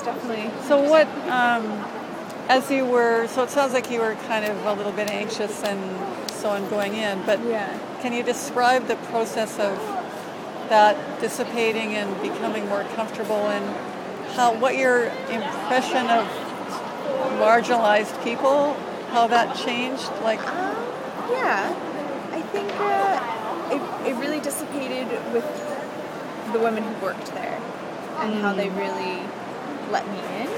definitely. So what, so it sounds like you were kind of a little bit anxious and so on going in, but can you describe the process of that dissipating and becoming more comfortable, and what your impression of marginalized people, how that changed? I think it really dissipated with the women who worked there and how they really let me in.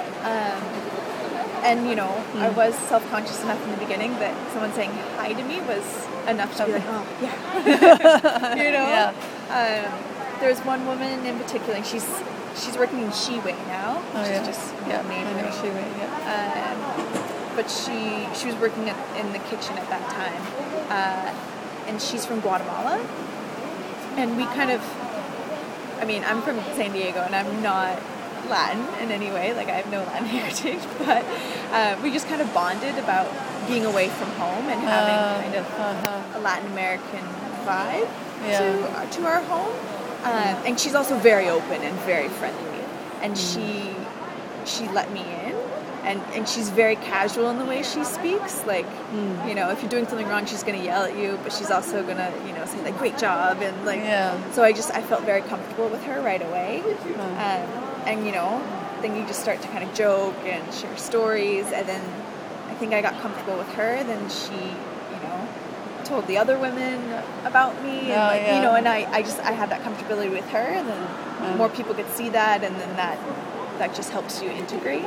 And, I was self-conscious enough in the beginning that someone saying hi to me was enough to be like, oh, yeah. There was one woman in particular, and she's working in Sheway now, which is just amazing. I know Sheway, but she was working in the kitchen at that time, and she's from Guatemala, and we I'm from San Diego, and I'm not Latin in any way, I have no Latin heritage, but we just kind of bonded about being away from home and having kind of a Latin American vibe to our home. And she's also very open and very friendly, and she let me in, and she's very casual in the way she speaks. If you're doing something wrong, she's gonna yell at you, but she's also gonna say great job, and so I felt very comfortable with her right away. And then you just start to kind of joke and share stories, and then I think I got comfortable with her. Then she told the other women about me, and and I had that comfortability with her, and then more people could see that, and then that just helps you integrate.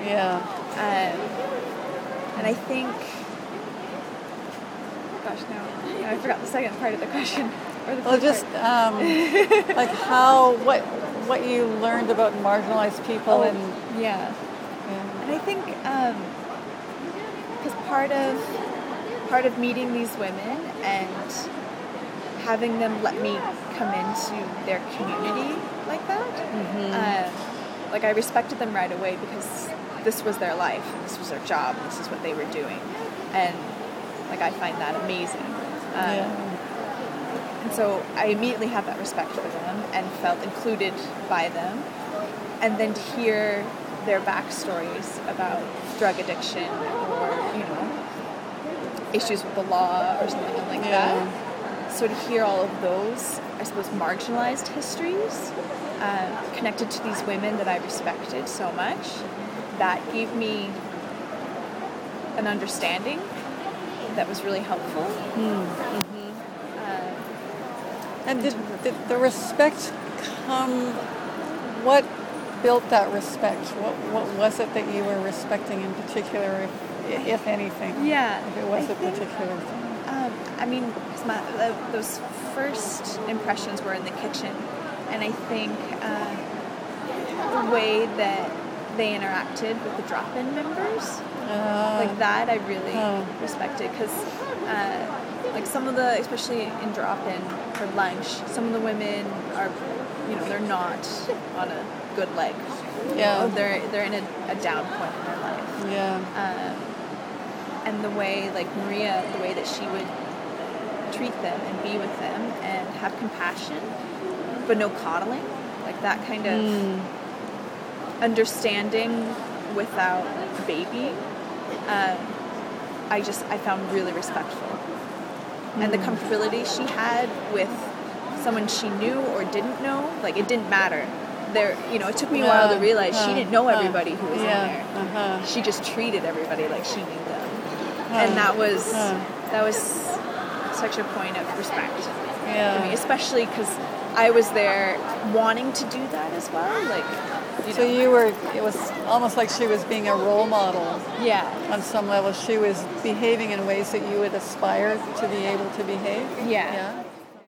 And I think, gosh, no, I forgot the second part of the question. What you learned about marginalized people, and I think because part of meeting these women and having them let me come into their community like that, I respected them right away because this was their life, and this was their job, and this is what they were doing, and I find that amazing. And so I immediately had that respect for them and felt included by them, and then to hear their backstories about drug addiction or issues with the law or something like that. So to hear all of those, I suppose, marginalized histories connected to these women that I respected so much, that gave me an understanding that was really helpful. And did the respect come? What built that respect? What was it that you were respecting in particular, if anything? If it was a particular thing. Those first impressions were in the kitchen, and I think the way that they interacted with the drop-in members, that I really respected, because some of the, especially in drop-in for lunch, some of the women are, they're not on a good leg. They're in a down point in their life. And the way, Maria, the way that she would treat them and be with them and have compassion, but no coddling, that kind of understanding without babying, I found really respectful. And the comfortability she had with someone she knew or didn't know, it didn't matter. It took me a while to realize she didn't know everybody who was in there. She just treated everybody like she knew them. And that was such a point of respect for me, especially because I was there wanting to do that as well. So it was almost like she was being a role model. On some level, she was behaving in ways that you would aspire to be able to behave.